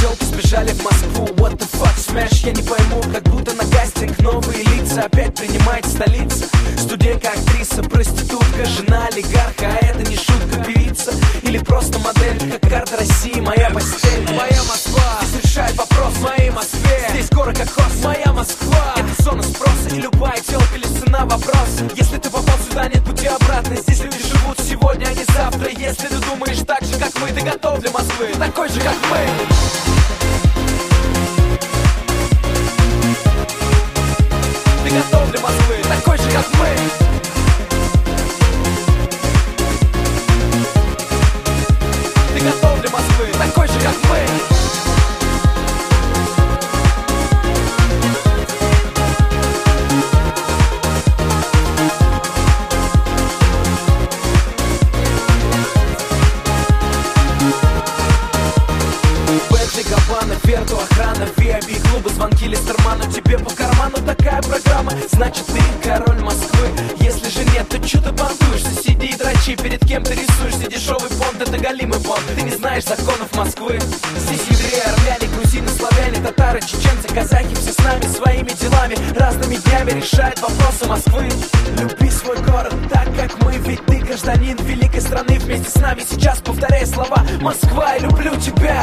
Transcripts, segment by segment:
телки сбежали в Москву. What the fuck, smash, я не пойму. Как будто на кастинг новые лица опять принимает столица. Студентка, актриса, проститутка, жена олигарха. А это не шутка, певица или просто модель. Как карта России, моя постель. Моя Москва, здесь решает вопрос в моей Москве. Здесь город как хост, моя Москва. Это зона спроса, и любая телка лишь цена вопрос. Если ты попал сюда, нет пути обратно. Здесь люди живут сегодня, а не завтра. Если ты думаешь так же, как мы, ты готов для Москвы, такой же, как мы. Ты готов для Москвы, такой же, как мы. Ты готов для Москвы, такой же, как мы. Верту, охрана, VIP, клубы, звонки Листерману. Тебе по карману такая программа, значит ты король Москвы. Если же нет, то чё ты понтуешься? Сиди и дрочи, перед кем ты рисуешься? Дешевый понт, это голимый понт. Ты не знаешь законов Москвы. Здесь евреи, армяне, грузины, славяне, татары, чеченцы, казахи, все с нами, своими делами, разными днями решают вопросы Москвы. Люби свой город так, как мы, ведь ты гражданин великой страны. Вместе с нами сейчас повторяй слова: Москва, я люблю тебя.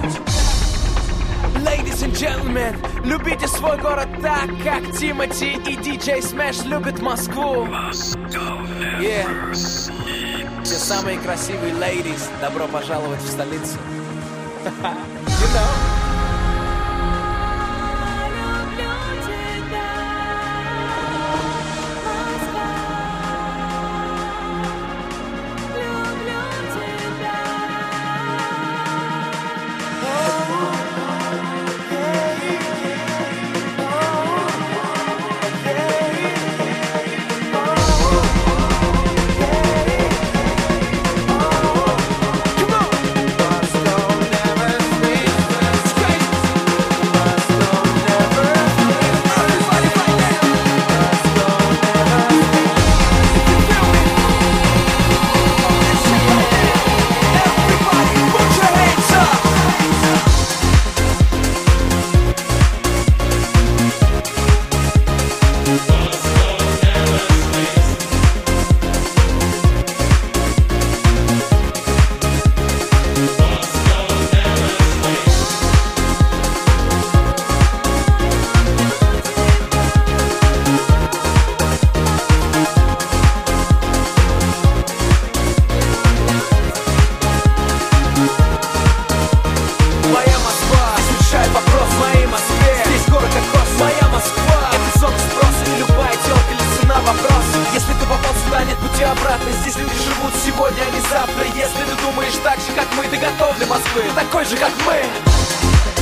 Ladies and gentlemen, любите свой город так, как Тимати и DJ Smash любят Москву. Yeah. Все самые красивые ladies, добро пожаловать в столицу. You know. Обратно. Здесь люди живут сегодня, а не завтра. Если ты думаешь так же, как мы, ты готов для Москвы, такой же, как мы.